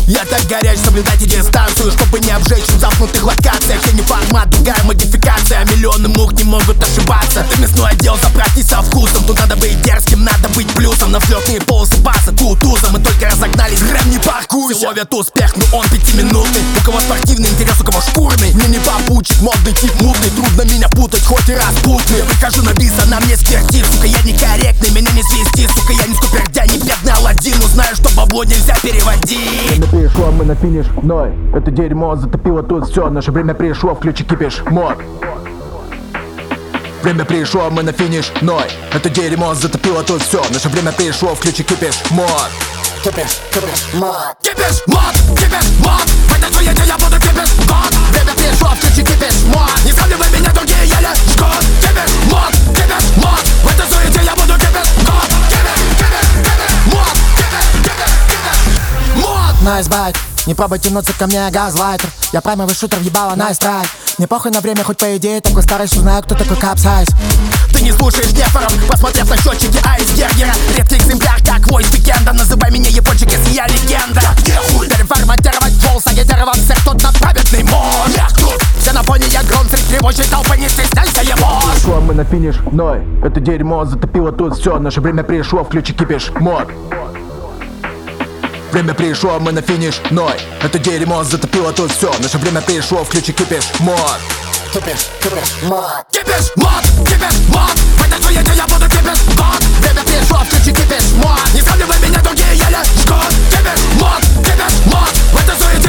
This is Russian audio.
Я так горяч, соблюдайте дистанцию, чтобы не обжечь в замкнутых локациях. Я не формат, другая модификация. Миллионы мух не могут ошибаться. Ты мясной отдел, заправьтесь со вкусом. Тут надо быть дерзким, надо быть плюсом. На взлетные полосы паса, кутуза. Мы только разогнались, грэм не паркуйся. Все ловят успех, но он 5-минутный. У кого спортивный интерес, у кого шкурный. Мне не попутчик, модный тип мутный. Трудно меня путать, хоть и распутный. Я прихожу на бис, она мне сквертит. Сука, я некорректный, меня не свисти. Сука, я не скупердя, не бедный Аладдин. Но знаю, что бабло нельзя переводить. Время пришло, мы на финиш, ной. Это дерьмо затопило тут все. Наше время пришло, включи кипиш, мод. Время пришло, мы на финиш, ной. Это дерьмо затопило тут все. Наше время пришло, включи кипиш, мод. Кипиш, мод. Кипиш, мод, кипиш, мод. В этой суете я буду кипиш, мод. Время пришло, включи кипиш, мод. Не сравнивай меня, другие еле жгут. Кипиш, мод, мод. В этой суете я буду кипиш, мод. Кипиш, мод. Кипиш, мод. Nice байт, не пробуй тянуться ко мне, газлайтер. Я праймовый шутер, въебала, nice try. Не похуй на время, хоть по идее такой старый, что знаю, кто такой капсайз. Ты не слушаешь нефоров, посмотрев на счетчики айсбергера. Редкий экземпляр, как войс Уикенда. Называй меня япончик, если я легенда. Переформатировать пол, сагитирован всех тут на праведный мод. Все на фоне, я гром среди тревожей толпы, не стесняйся его. Пришло, мы на финиш, ной. Это дерьмо затопило тут все. Наше время пришло, включи кипиш, мод. Время пришло, мы на финиш, ной. Это дерьмо затопило тут все. Наше время пришло, включи кипиш, мод. Кипиш, мод. Кипиш, мод, мод. В этой суете я буду кипиш, мод. Время пришло, включи кипиш, мод. Не сравнивай меня, другие еле жгут. Кипиш, мод. В этой суете